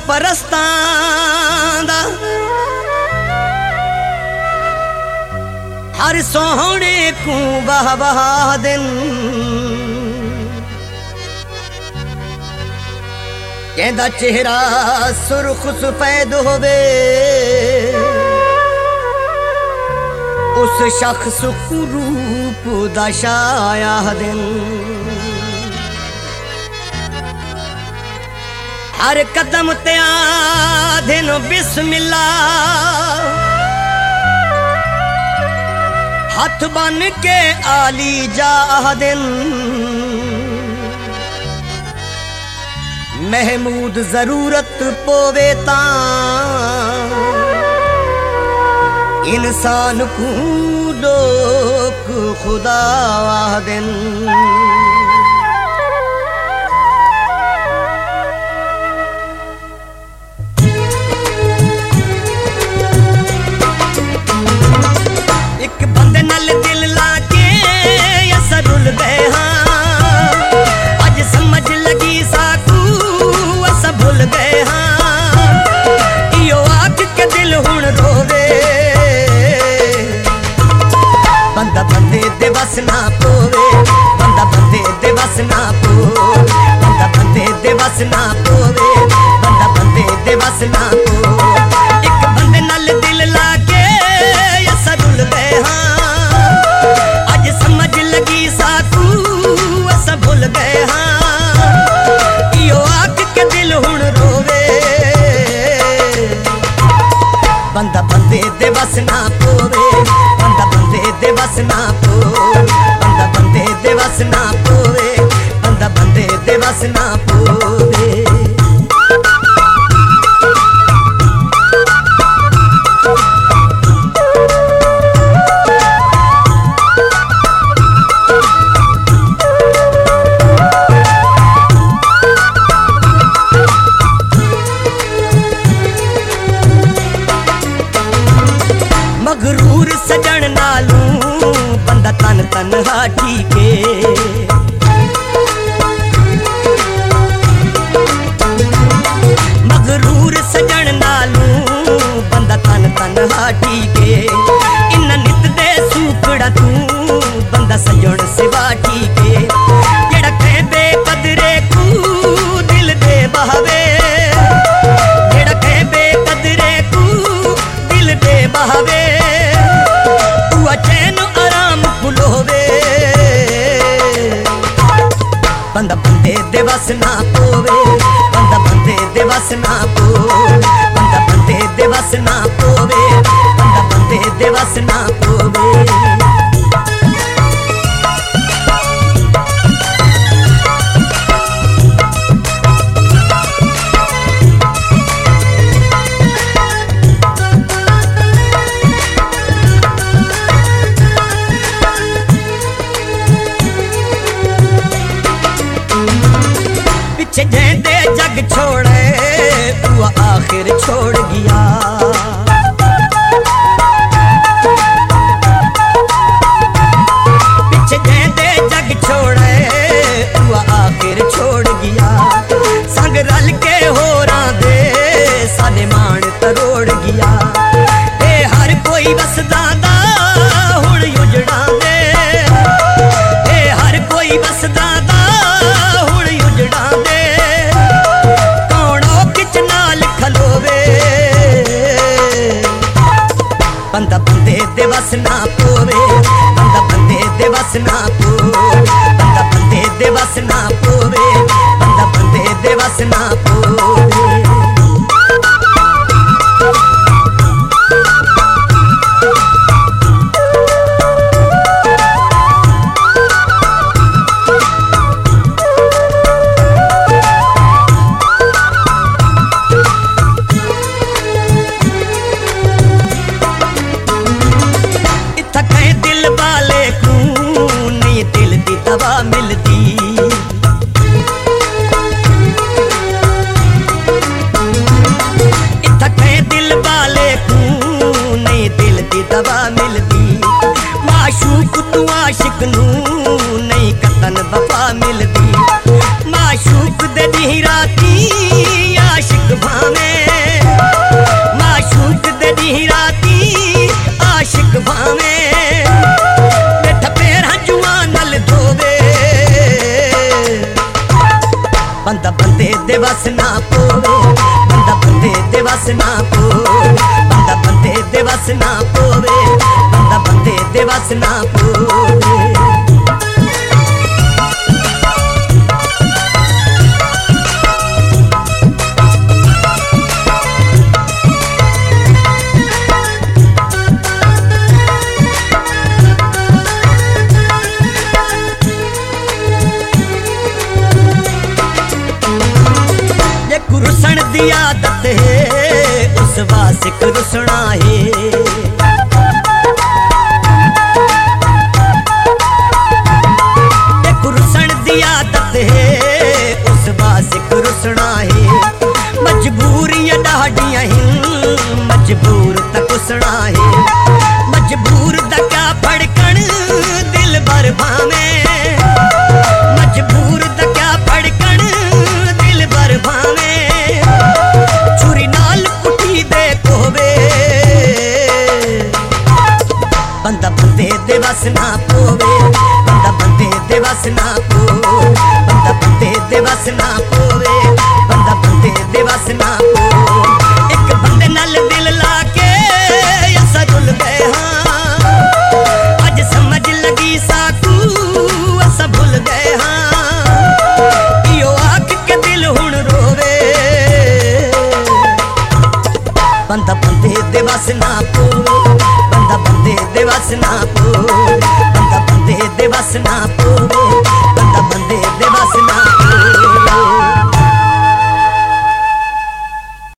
परस्तां दा हर सोहणे को वाह वाह दिन कहदा चेहरा सुर्ख सफेद होवे उस शख्स को रूप दा छाया दिन हर कदम ते आदिन बिस्मिल्लाह हाथ बन के आली जाहदिन महमूद जरूरत पोवे तां इंसान को लोक खुदा आहदिन ना पोवे बंदा बंदे दे बस ना पो बंदा बंदे दे बस ना पोवे बंदा बंदे दे बस ना पो एक बंदे नाल दिल लाके असा रुल गए हाँ अज समझ लगी साकू असा भुल गए हाँ इयो आख के दिल हुण रोवे बंदा बंदे दे बस ना पोवे बंदा बंदे दे बस ना पो बंदा बंदे दे बस ना पोवे बंदा बंदे दे बस ना पोवे मगरूर सजन नालू बंदा तन तनहा ठीके मगरूर सजन नालू बंदा तन तनहा ठीके इन्ना नित दे सूखड़ा तू बंदा सजन सिवा ठीके जेड़ा कह दे कदरे कू दिल दे बहावे जेड़ा कह दे कदरे कू दिल दे बहावे चैन आराम बुलोवे बंदा बंदे दे बस ना पोवे बंदा बंदे दे बस ना पो बंदा बंदे दे बस ना पोवे बंदा बंदे दे बस ना पोवे दे जग छोड़े तू आखिर छोड़ गया पीछे दे जग छोड़े तू आखिर छोड़ गया संग रल के होरा दे साडे मान तरोड़ गया ए हर कोई बसदा दा हुण उजड़ा दे ए हर कोई बसदा दा हुण उजड़ा दे बंदा बंदे दे बस ना पोवे बंदा बंदे दे बस ना पो बंदा बंदे दे बस ना पोवे बंदा बंदे दे बस ना पोवे दवा मिलती इत्थे दिल वाले को नहीं दिल दी दवा मिलती माशूक तू आशिक नू नहीं कतन वफा मिलती माशूक दे दी राती आशिक भावे वस ना पोवे, बंदा बंदे दे वस ना पोवे। रुसन दी आदत है उस वासिक रुसना है, एक रुसन दी आदत है उस वासिक रुसना है। मजबूरियां ढाडियां हिन मजबूर तक उसना है, मजबूर दा क्या फड़कन दिल भर भावे, मजबूर दा क्या फड़कन दिल भर भावे। बंदा बंदे दे वस ना पोवे, बंदा बंदे दे वस ना पोवे, बंदा बंदे दे वस ना पोवे, बंदा बंदे दे वस ना पोवे। एक बंदे नाल दिल लाके असा रुल गए हाँ, अज समझ लगी साकू असा भुल गए हाँ, इयो आख के दिल हुण रोवे। बंदा बंदे दे वस ना पोवे, बंदा बंदे दे वस ना पोवे, बंदा बंदे दे वस ना पोवे।